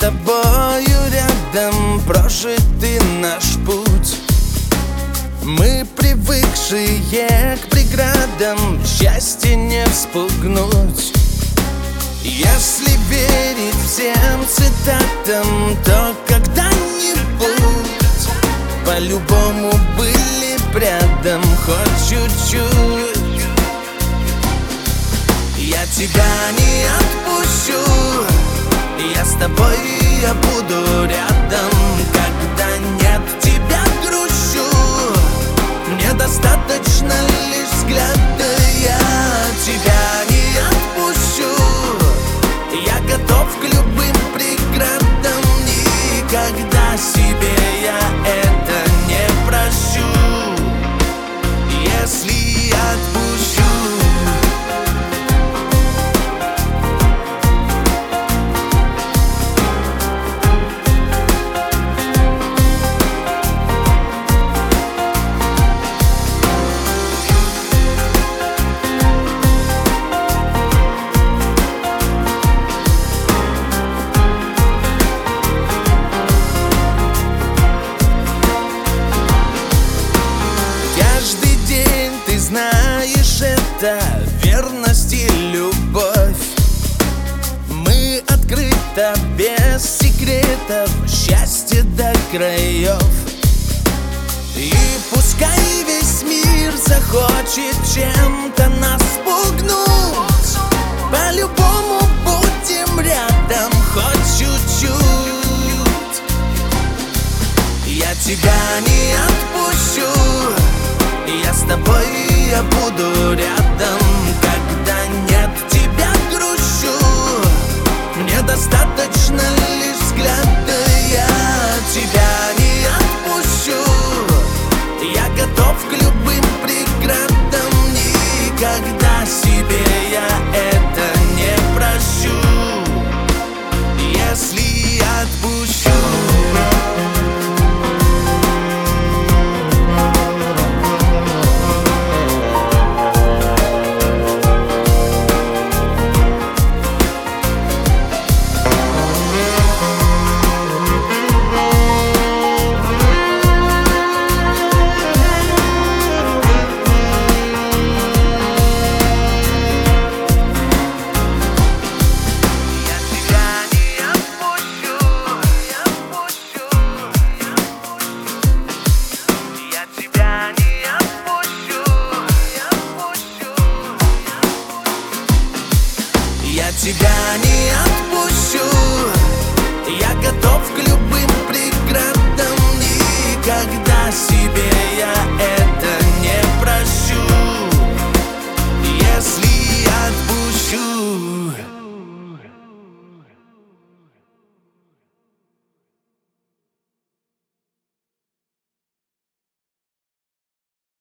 тобою рядом, прожитый наш путь. Мы привыкшие к преградам, счастье не вспугнуть. Если верить всем цитатам, то когда-нибудь по-любому были рядом, хоть чуть-чуть. Я тебя не отпущу, я с тобой, я буду рядом. Когда нет тебя, грущу, мне достаточно лишь взгляда. Я тебя не отпущу, я готов к любым преградам. Никогда себе я это не прощу, если отпущу. Знаешь, это верность и любовь. Мы открыто, без секретов, счастье до краев. И пускай весь мир захочет чем-то нас спугнуть, по-любому будем рядом, хоть чуть-чуть. Я тебя не отпущу, я с тобой, я буду рядом. Когда нет тебя, грущу, мне достаточно лишь взгляда. Я тебя не отпущу, я готов к любым преградам. Никогда себе я это не прощу, если отпущу. Я тебя не отпущу, я готов к любым преградам. Никогда себе